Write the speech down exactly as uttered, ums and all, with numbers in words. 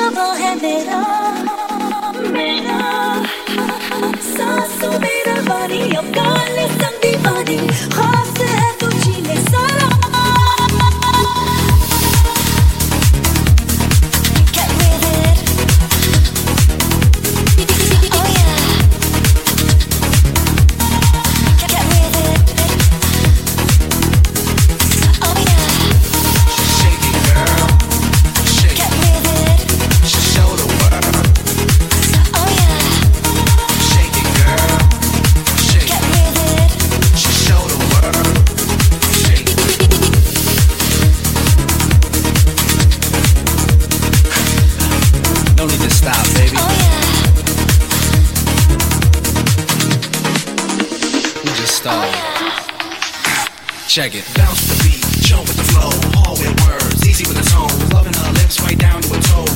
शबा है मेरा मेरा सांसों में रवानी अब काले संग दीवानी खास है तुझी में सारा Get with it Oh yeah Get with it Oh yeah Shake it girl Shake Get with it Show the world Oh yeah Shake it girl Shake Get with it Show the world Shake No need to stop, baby. Oh yeah We just started. Check it. Bounce with the beat, jump with the flow, all with words, easy with the tone, loving her lips right down to her toes.